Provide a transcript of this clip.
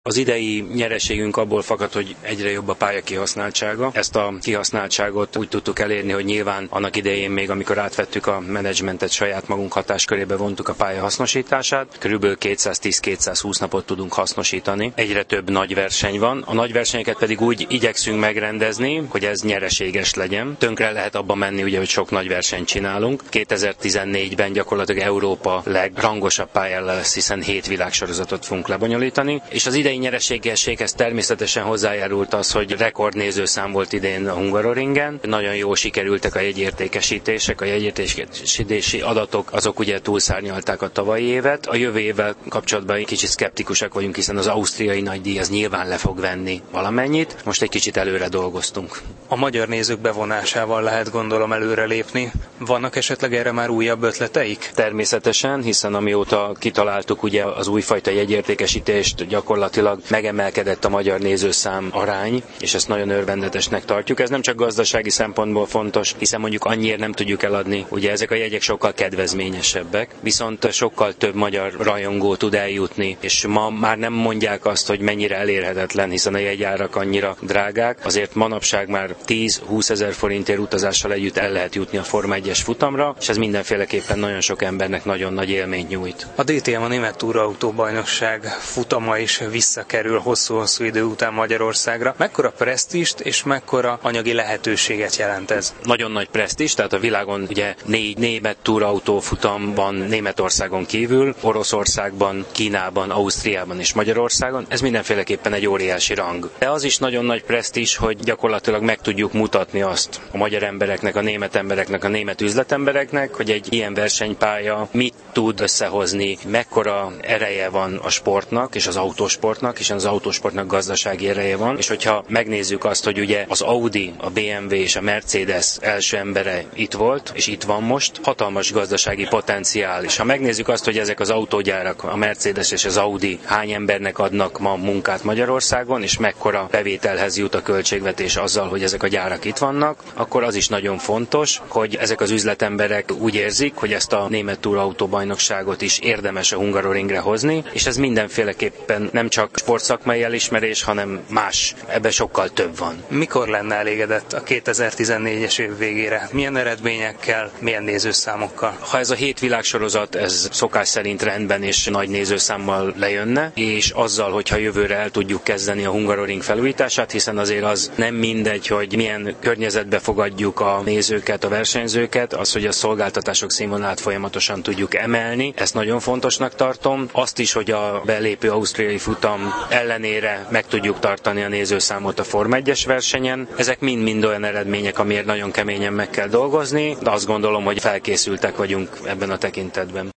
Az idei nyereségünk abból fakad, hogy egyre jobb a pálya kihasználtsága. Ezt a kihasználtságot úgy tudtuk elérni, hogy nyilván annak idején még, amikor átvettük a menedzsmentet, saját magunk hatáskörébe vontuk a pálya hasznosítását. Körülbelül 210-220 napot tudunk hasznosítani. Egyre több nagy verseny van. A nagy versenyeket pedig úgy igyekszünk megrendezni, hogy ez nyereséges legyen. Tönkre lehet abba menni, ugye, hogy sok nagy versenyt csinálunk. 2014-ben gyakorlatilag Európa legrangosabb pályán lesz, hiszen 7 világsorozatot fogunk lebonyolítani. És az idei nyereségességhez természetesen hozzájárult az, hogy rekordnézőszám volt idén a Hungaroringen. Nagyon jól sikerültek a jegyértékesítések, a jegyértékesítési adatok, azok ugye túlszárnyalták a tavalyi évet. A jövő évvel kapcsolatban egy kicsit szkeptikusak vagyunk, hiszen az ausztriai nagydíj az nyilván le fog venni valamennyit. Most egy kicsit előre dolgoztunk. A magyar nézők bevonásával lehet, gondolom, előrelépni. Vannak esetleg erre már újabb ötleteik? Természetesen, hiszen amióta kitaláltuk ugye az újfajta jegyértékesítést, gyakorlatilag megemelkedett a magyar nézőszám arány, és ezt nagyon örvendetesnek tartjuk. Ez nem csak gazdasági szempontból fontos, hiszen mondjuk annyiért nem tudjuk eladni. Ugye ezek a jegyek sokkal kedvezményesebbek, viszont sokkal több magyar rajongó tud eljutni, és ma már nem mondják azt, hogy mennyire elérhetetlen, hiszen a jegyárak annyira drágák. Azért manapság már 10-20 ezer forintért utazással együtt el lehet jutni a Forma 1-es futamra, és ez mindenféleképpen nagyon sok embernek nagyon nagy élményt nyújt. A DTM, a Német Túrautóbajnokság futama is visszakerül hosszú-hosszú idő után Magyarországra. Mekkora presztízst és mekkora anyagi lehetőséget jelent ez? Nagyon nagy presztízs, tehát a világon ugye 4 német túrautófutam van Németországon kívül, Oroszországban, Kínában, Ausztriában és Magyarországon. Ez mindenféleképpen egy óriási rang. De az is nagyon nagy presztízs, hogy gyakorlatilag meg tudjuk mutatni azt a magyar embereknek, a német embereknek, a német üzletembereknek, hogy egy ilyen versenypálya mit tud összehozni, mekkora ereje van a sportnak és az autósportnak, és az autósportnak gazdasági ereje van, és hogyha megnézzük azt, hogy ugye az Audi, a BMW és a Mercedes első embere itt volt, és itt van most, hatalmas gazdasági potenciál. És ha megnézzük azt, hogy ezek az autógyárak, a Mercedes és az Audi hány embernek adnak ma munkát Magyarországon, és mekkora bevételhez jut a költségvetés azzal, hogy ezek a gyárak itt vannak, akkor az is nagyon fontos, hogy ezek az üzletemberek úgy érzik, hogy ezt a német túrautóbajnokságot is érdemes a Hungaroringre hozni, és ez mindenféleképpen nem csak sportszakmai elismerés, hanem más. Ebben sokkal több van. Mikor lenne elégedett a 2014-es év végére? Milyen eredményekkel, milyen nézőszámokkal? Ha ez a 7 világsorozat, ez szokás szerint rendben és nagy nézőszámmal lejönne, és azzal, hogyha jövőre el tudjuk kezdeni a Hungaroring felújítását, hiszen azért az nem mindegy, hogy milyen környezetbe fogadjuk a nézőket, a versenyzőket, az, hogy a szolgáltatások színvonalát folyamatosan tudjuk emelni. Ezt nagyon fontosnak tartom. Azt is, hogy a belépő ausztriai futam ellenére meg tudjuk tartani a nézőszámot a Forma 1-es versenyen. Ezek mind-mind olyan eredmények, amiért nagyon keményen meg kell dolgozni, de azt gondolom, hogy felkészültek vagyunk ebben a tekintetben.